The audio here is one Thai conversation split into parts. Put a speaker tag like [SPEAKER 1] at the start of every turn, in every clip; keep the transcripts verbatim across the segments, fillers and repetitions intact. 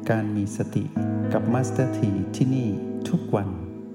[SPEAKER 1] การมีสติกับมาสเตอร์ทีที่นี่ทุกวัน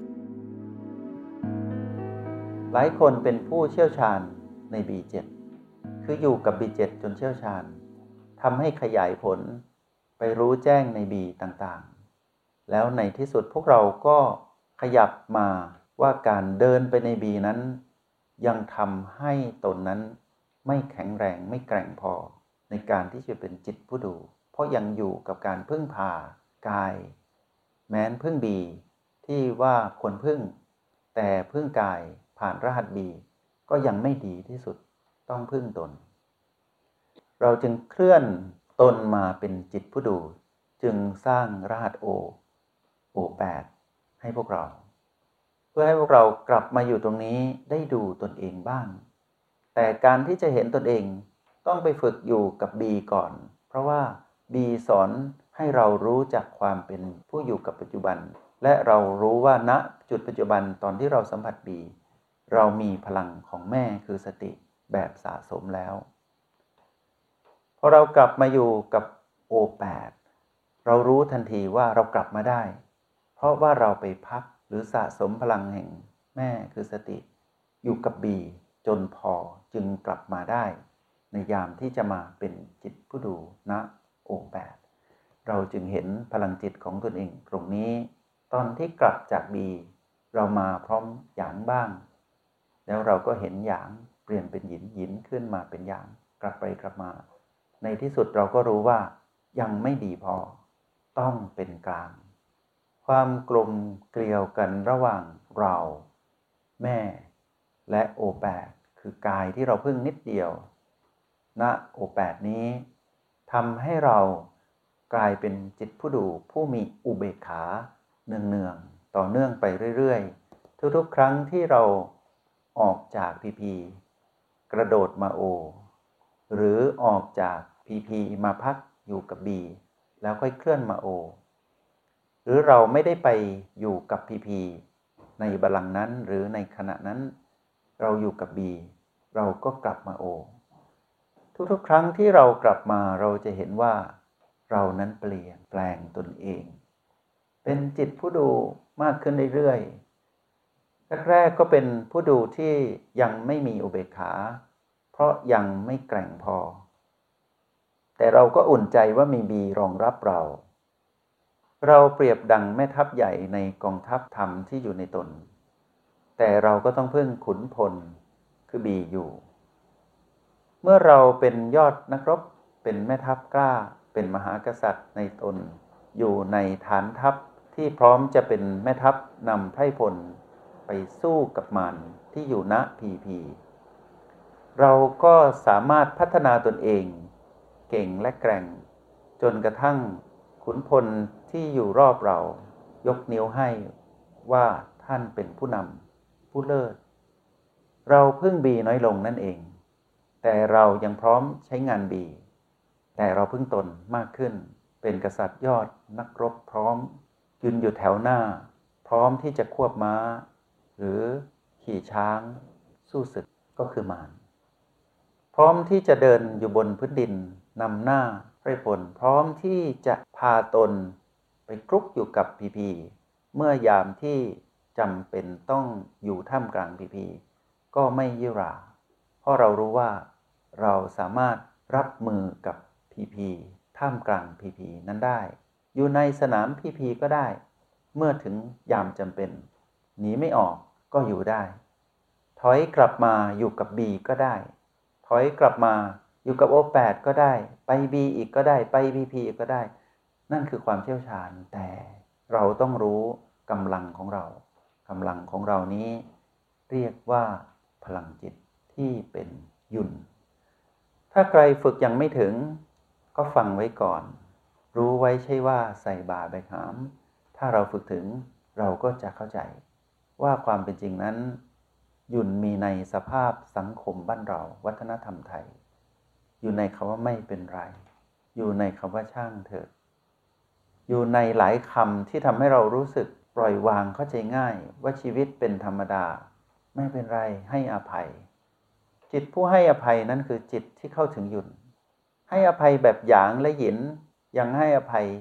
[SPEAKER 2] หลายคนเป็นผู้เชี่ยวชาญใน บี เจ็ด คืออยู่กับ บี เจ็ด จนเชี่ยวชาญทำให้ขยายผลไปรู้แจ้งใน B ต่างๆแล้วในที่สุดพวกเราก็ขยับมาว่าการเดินไปใน B นั้นยังทำให้ตนนั้นไม่แข็งแรงไม่แกร่งพอในการที่จะเป็นจิตผู้ดูเพราะยังอยู่กับการพึ่งพากายแม้นพึ่ง B ที่ว่าควรพึ่งแต่พึ่งกายผ่านรหัส B ก็ยังไม่ดีที่สุดต้องพึ่งตนเราจึงเคลื่อนตนมาเป็นจิตผู้ดูจึงสร้างรหัส O โอ แปด ให้พวกเราเพื่อให้พวกเรากลับมาอยู่ตรงนี้ได้ดูตนเองบ้างแต่การที่จะเห็นตนเองต้องไปฝึกอยู่กับ B ก่อนเพราะว่า B สอนให้เรารู้จักความเป็นผู้อยู่กับปัจจุบันและเรารู้ว่าณจุดปัจจุบันตอนที่เราสัมผัส B เรามีพลังของแม่คือสติแบบสะสมแล้วพอเรากลับมาอยู่กับ โอ แปด เรารู้ทันทีว่าเรากลับมาได้เพราะว่าเราไปพักหรือสะสมพลังแห่งแม่คือสติอยู่กับ B จนพอจึงกลับมาได้ในยามที่จะมาเป็นจิตผู้ดูณ โอ แปด เราจึงเห็นพลังจิตของตนเองตรงนี้ตอนที่กลับจาก B เรามาพร้อมหยางบ้างแล้วเราก็เห็นหยางเปลี่ยนเป็นหยินหยินขึ้นมาเป็นหยางกลับไปกลับมาในที่สุดเราก็รู้ว่ายังไม่ดีพอต้องเป็นกลางความกลมเกลียวกันระหว่างเราแม่และ โอ แปด คือกายที่เราพึ่งนิดเดียวณ โอ แปด นี้ทำให้เรากลายเป็นจิตผู้ดูผู้มีอุเบกขาเนืองๆต่อเนื่องไปเรื่อยๆทุกๆครั้งที่เราออกจาก พี พี กระโดดมา O หรือออกจาก พี พี มาพักอยู่กับ B แล้วค่อยเคลื่อนมา O หรือเราไม่ได้ไปอยู่กับ พี พี ในบัลลังก์นั้นหรือในขณะนั้นเราอยู่กับ B เราก็กลับมา O ทุกๆครั้งที่เรากลับมาเราจะเห็นว่าเรานั้นเปลี่ยนแปลงตนเองเป็นจิตผู้ดูมากขึ้นเรื่อยๆแรกๆก็เป็นผู้ดูที่ยังไม่มีอุเบกขาเพราะยังไม่แกร่งพอแต่เราก็อุ่นใจว่ามี B รองรับเราเราเปรียบดังแม่ทัพใหญ่ในกองทัพธรรมที่อยู่ในตนแต่เราก็ต้องพึ่งขุนพลคือ B อยู่เมื่อเราเป็นยอดนักรบเป็นแม่ทัพกล้าเป็นมหากษัตริย์ในตนอยู่ในฐานทัพที่พร้อมจะเป็นแม่ทัพนำไพร่พลไปสู้กับมารที่อยู่ณ พี พี เราก็สามารถพัฒนาตนเองเก่งและแกร่งจนกระทั่งขุนพลที่อยู่รอบเรายกนิ้วให้ว่าท่านเป็นผู้นำผู้เลิศเราพึ่ง B น้อยลงนั่นเองแต่เรายังพร้อมใช้งาน B แต่เราพึ่งตนมากขึ้นเป็นกษัตริย์ยอดนักรบพร้อมยืนอยู่แถวหน้าพร้อมที่จะควบม้าหรือขี่ช้างสู้ศึกก็คือมารพร้อมที่จะเดินอยู่บนพื้นดินนำหน้าไพร่พลพร้อมที่จะพาตนไปคลุกอยู่กับ พี พี เมื่อยามที่จำเป็นต้องอยู่ท่ามกลาง พี พี ก็ไม่ยี่หร่าเพราะเรารู้ว่าเราสามารถรับมือกับ พี พี ท่ามกลาง พี พี นั้นได้อยู่ในสนาม พี พี ก็ได้เมื่อถึงยามจำเป็นหนีไม่ออกก็อยู่ได้ถอยกลับมาอยู่กับ B ก็ได้ถอยกลับมาอยู่กับ โอ แปด ก็ได้ไป B อีกก็ได้ไป พี พี อีกก็ได้นั่นคือความเชี่ยวชาญแต่เราต้องรู้กำลังของเรากำลังของเรานี้เรียกว่าพลังจิตที่เป็นยุนถ้าใครฝึกยังไม่ถึงก็ฟังไว้ก่อนรู้ไว้ใช่ว่าใส่บาใบหามถ้าเราฝึกถึงเราก็จะเข้าใจว่าความเป็นจริงนั้นยุนมีในสภาพสังคมบ้านเราวัฒนธรรมไทยอยู่ในคำว่าไม่เป็นไรอยู่ในคำว่าช่างเถอะอยู่ในหลายคำที่ทำให้เรารู้สึกปล่อยวางเข้าใจง่ายว่าชีวิตเป็นธรรมดาไม่เป็นไรให้อภัยจิตผู้ให้อภัยนั้นคือจิตที่เข้าถึงยุนให้อภัยแบบหยางและหยินยังให้อภัย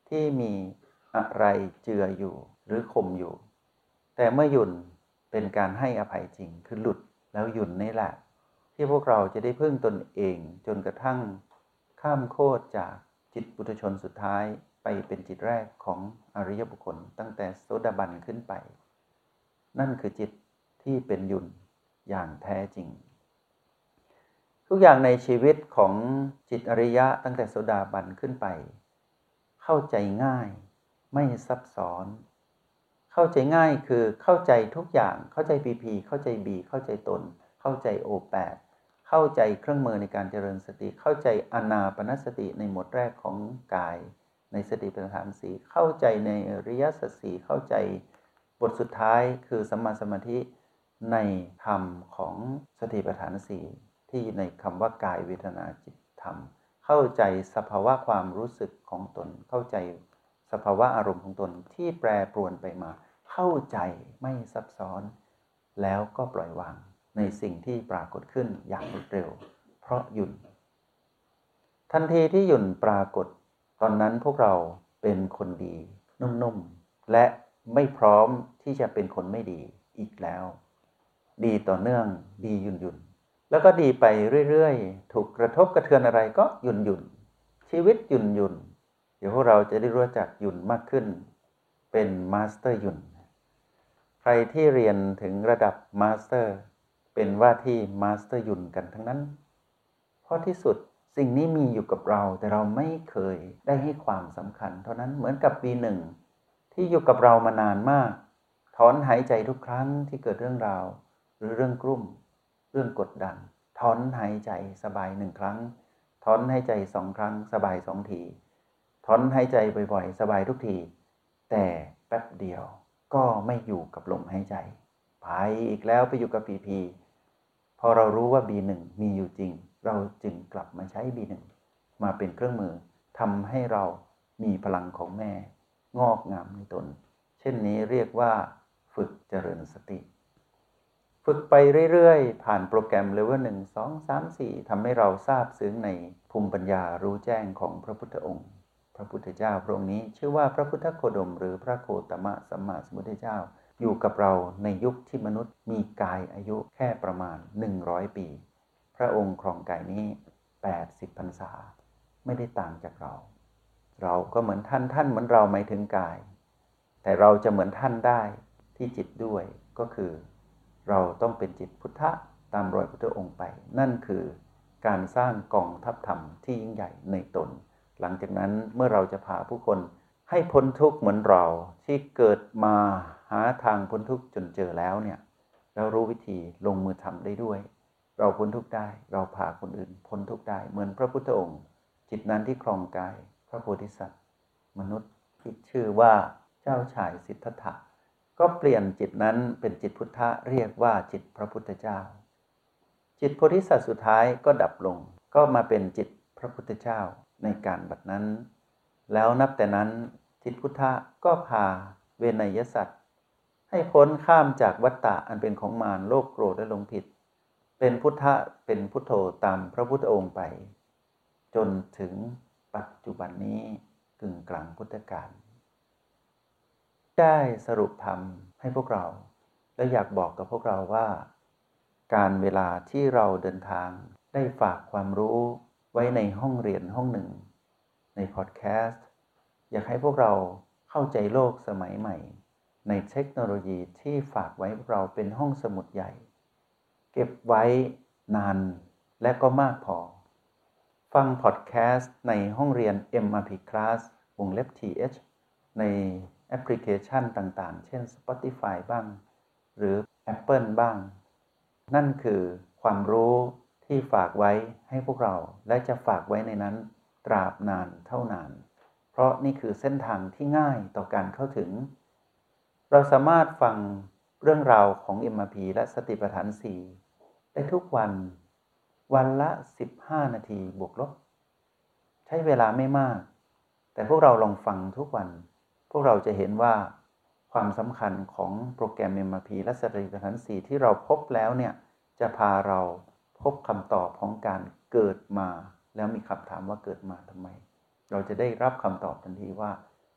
[SPEAKER 2] ที่มีอะไรเจืออยู่หรือข่มอยู่แต่เมื่อหยุ่นเป็นการให้อภัยจริงคือหลุดแล้วหยุ่นนี่แหละที่พวกเราจะได้พึ่งตนเองจนกระทั่งข้ามโคตรจากจิตปุถุชนสุดท้ายไปเป็นจิตแรกของอริยบุคคลตั้งแต่โสดาบันขึ้นไปนั่นคือจิตที่เป็นหยุ่นอย่างแท้จริงทุกอย่างในชีวิตของจิตอริยะตั้งแต่โสดาบันขึ้นไปเข้าใจง่ายไม่ซับซ้อนเข้าใจง่ายคือเข้าใจทุกอย่างเข้าใจ พี พี เข้าใจ B เข้าใจตนเข้าใจ โอ แปด เข้าใจเครื่องมือในการเจริญสติเข้าใจอานาปานสติในหมวดแรกของกายในสติปัฏฐานสี่เข้าใจในอริยสัจสี่เข้าใจบทสุดท้ายคือสัมมาสมาธิในธรรมของสติปัฏฐานสี่ที่ในคำว่ากายเวทนาจิตธรรมเข้าใจสภาวะความรู้สึกของตนเข้าใจสภาวะอารมณ์ของตนที่แปรปรวนไปมาเข้าใจไม่ซับซ้อนแล้วก็ปล่อยวางในสิ่งที่ปรากฏขึ้นอย่างรวดเร็วเพราะหยุ่นทันทีที่หยุ่นปรากฏตอนนั้นพวกเราเป็นคนดีนุ่มๆและไม่พร้อมที่จะเป็นคนไม่ดีอีกแล้วดีต่อเนื่องดีหยุ่นๆแล้วก็ดีไปเรื่อยๆถูกกระทบกระเทือนอะไรก็หยุ่นๆชีวิตหยุ่นๆเดี๋ยวพวกเราจะได้รู้จักหยุ่นมากขึ้นเป็นมาสเตอร์หยุ่นใครที่เรียนถึงระดับมาสเตอร์เป็นว่าที่มาสเตอร์หยุ่นกันทั้งนั้นเพราะที่สุดสิ่งนี้มีอยู่กับเราแต่เราไม่เคยได้ให้ความสำคัญเท่านั้นเหมือนกับ บี หนึ่ง ที่อยู่กับเรามานานมากถอนหายใจทุกครั้งที่เกิดเรื่องราวหรือเรื่องกลุ้มเรื่องกดดันถอนหายใจสบายหนึ่งครั้งถอนหายใจสองครั้งสบายสองทีถอนหายใจบ่อยๆสบายทุกทีแต่แป๊บเดียวก็ไม่อยู่กับลมหายใจไปอีกแล้วไปอยู่กับ พี พี พอเรารู้ว่า บี หนึ่ง มีอยู่จริงเราจึงกลับมาใช้ บี หนึ่ง มาเป็นเครื่องมือทำให้เรามีพลังของแม่งอกงามในตนเช่นนี้เรียกว่าฝึกเจริญสติฝึกไปเรื่อยๆผ่านโปรแกรมเลเวลหนึ่ง สอง สาม สี่ทำให้เราทราบซึ้งในภูมิปัญญารู้แจ้งของพระพุทธองค์พระพุทธเจ้าพระองค์นี้ชื่อว่าพระพุทธโคดมหรือพระโคตมะสัมมาสัมพุทธเจ้าอยู่กับเราในยุคที่มนุษย์มีกายอายุแค่ประมาณหนึ่งร้อยปีพระองค์ครองกายนี้แปดสิบพรรษาไม่ได้ต่างจากเราเราก็เหมือนท่านท่านเหมือนเราหมายถึงกายแต่เราจะเหมือนท่านได้ที่จิตด้วยก็คือเราต้องเป็นจิตพุทธะตามรอยพุทธองค์ไปนั่นคือการสร้างกองทัพธรรมที่ยิ่งใหญ่ในตนหลังจากนั้นเมื่อเราจะพาผู้คนให้พ้นทุกข์เหมือนเราที่เกิดมาหาทางพ้นทุกข์จนเจอแล้วเนี่ยเรารู้วิธีลงมือทำได้ด้วยเราพ้นทุกข์ได้เราพาคนอื่นพ้นทุกข์ได้เหมือนพระพุทธองค์จิตนั้นที่ครองกายพระโพธิสัตว์มนุษย์ที่ชื่อว่าเจ้าชายสิทธัตถะก็เปลี่ยนจิตนั้นเป็นจิตพุทธะเรียกว่าจิตพระพุทธเจ้าจิตโพธิสัตว์สุดท้ายก็ดับลงก็มาเป็นจิตพระพุทธเจ้าในการบัดนั้นแล้วนับแต่นั้นจิตพุทธะก็พาเวนยสัตว์ให้พ้นข้ามจากวัฏฏะอันเป็นของมารโลภโกรธและหลงผิดเป็นพุทธะเป็นพุทโธตามพระพุทธองค์ไปจนถึงปัจจุบันนี้กึ่งกลางพุทธกาลได้สรุปธรรมให้พวกเราและอยากบอกกับพวกเราว่าการเวลาที่เราเดินทางได้ฝากความรู้ไว้ในห้องเรียนห้องหนึ่งในพอดแคสต์อยากให้พวกเราเข้าใจโลกสมัยใหม่ในเทคโนโลยีที่ฝากไว้พวกเราเป็นห้องสมุดใหญ่เก็บไว้นานและก็มากพอฟังพอดแคสต์ในห้องเรียน เอ็ม อาร์ พี Class วงเล็บ ที เอช ในแอปพลิเคชันต่างๆเช่น Spotify บ้างหรือ Apple บ้างนั่นคือความรู้ที่ฝากไว้ให้พวกเราและจะฝากไว้ในนั้นตราบนานเท่านานเพราะนี่คือเส้นทางที่ง่ายต่อการเข้าถึงเราสามารถฟังเรื่องราวของ เอ็ม อาร์ พี และสติปัฏฐานสี่ได้ทุกวันวันละสิบห้านาทีบวกลบใช้เวลาไม่มากแต่พวกเราลองฟังทุกวันพวกเราจะเห็นว่าความสำคัญของโปรแกรม เอ็ม อาร์ พี และสติปัฏฐานสี่ที่เราพบแล้วเนี่ยจะพาเราพบคำตอบของการเกิดมาแล้วมีคำถามว่าเกิดมาทำไมเราจะได้รับคำตอบทันทีว่า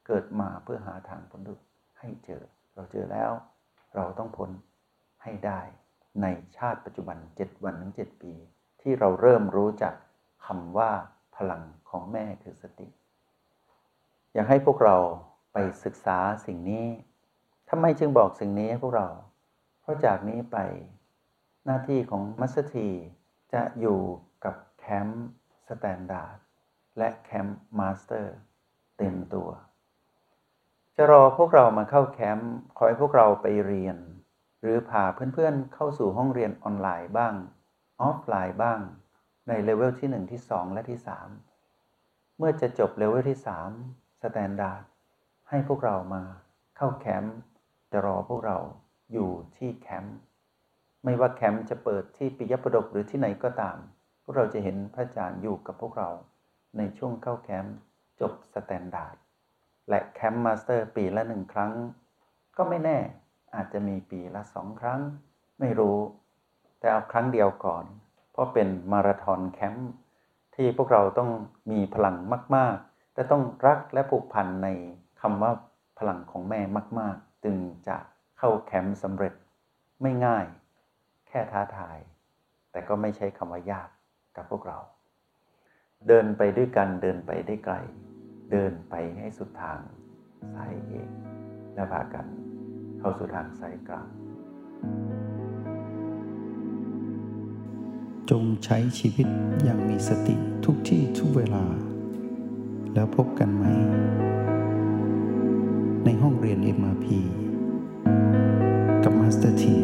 [SPEAKER 2] เกิดมาเพื่อหาทางพ้นทุกข์ให้เจอเราเจอแล้วเราต้องพ้นให้ได้ในชาติปัจจุบันเจ็ดวันถึงเจ็ดปีที่เราเริ่มรู้จักคำว่าพลังของแม่คือสติอยากให้พวกเราไปศึกษาสิ่งนี้ทำไมจึงบอกสิ่งนี้ให้พวกเราเพราะจากนี้ไปหน้าที่ของมัสเตอร์ทีจะอยู่กับแคมป์สแตนดาร์ดและแคมป์มาสเตอร์เต็มตัวจะรอพวกเรามาเข้าแคมป์คอยพวกเราไปเรียนหรือพาเพื่อนๆเข้าสู่ห้องเรียนออนไลน์บ้างออฟไลน์บ้างในเลเวลที่หนึ่งที่สองและที่สามเมื่อจะจบเลเวลที่สามสแตนดาร์ดให้พวกเรามาเข้าแคมป์จะรอพวกเราอยู่ที่แคมป์ไม่ว่าแคมป์จะเปิดที่ปิยประดกหรือที่ไหนก็ตามพวกเราจะเห็นพระอาจารย์อยู่กับพวกเราในช่วงเข้าแคมป์จบสแตนดาร์ดและแคมป์มาสเตอร์ปีละหนึ่งครั้งก็ไม่แน่อาจจะมีปีละสองครั้งไม่รู้แต่เอาครั้งเดียวก่อนเพราะเป็นมาราธอนแคมป์ที่พวกเราต้องมีพลังมากๆและต้องรักและผูกพันในคำว่าพลังของแม่มากๆจึงจะเข้าแคมป์สำเร็จไม่ง่ายแค่ท้าทายแต่ก็ไม่ใช่คำว่ายากกับพวกเราเดินไปด้วยกันเดินไปได้ไกลเดินไปให้สุดทางสายเอกและพากันเข้าสู่ทางสายกลาง
[SPEAKER 1] จงใช้ชีวิตอย่างมีสติทุกที่ทุกเวลาแล้วพบกันไหมในห้องเรียน เอ็ม อาร์ พี กับมาสเตอร์ที